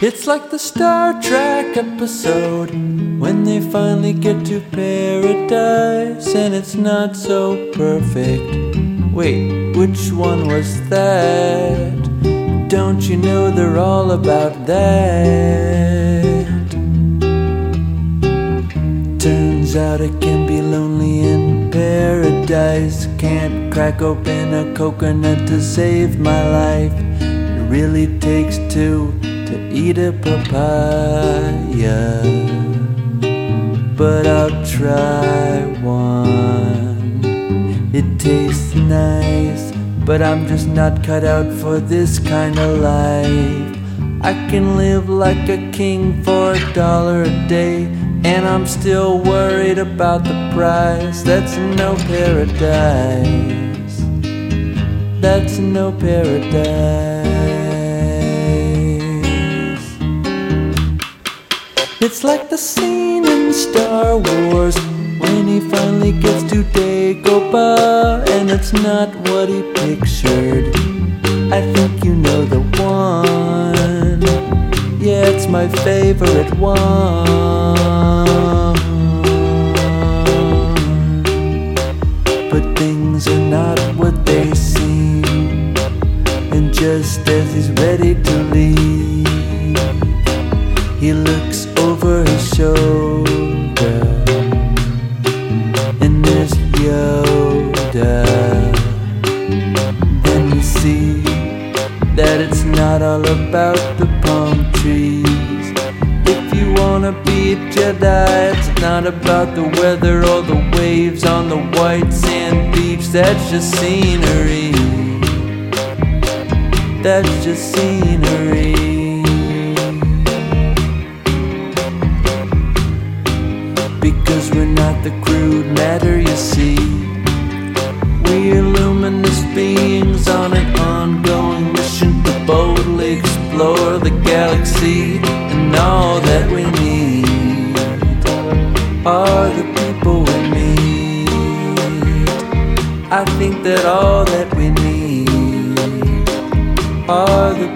It's like the Star Trek episode when they finally get to paradise and it's not so perfect. Wait, which one was that? Don't you know they're all about that? Turns out it can be lonely in paradise. Can't crack open a coconut to save my life. It really takes two to eat a papaya, but I'll try one. It tastes nice, but I'm just not cut out for this kind of life. I can live like a king for $1 a day, and I'm still worried about the price. That's no paradise. That's no paradise. It's like the scene in Star Wars when he finally gets to Dagobah and it's not what he pictured. I think you know the one. Yeah, it's my favorite one. But things are not what they seem, and just as he's ready to leave, he looks over his shoulder, and there's Yoda. Then you see that it's not all about the palm trees. If you wanna be a Jedi, it's not about the weather or the waves on the white sand beach. That's just scenery. That's just scenery. Because we're not the crude matter, you see. We're luminous beings on an ongoing mission to boldly explore the galaxy. And all that we need are the people we meet. I think that all that we need are the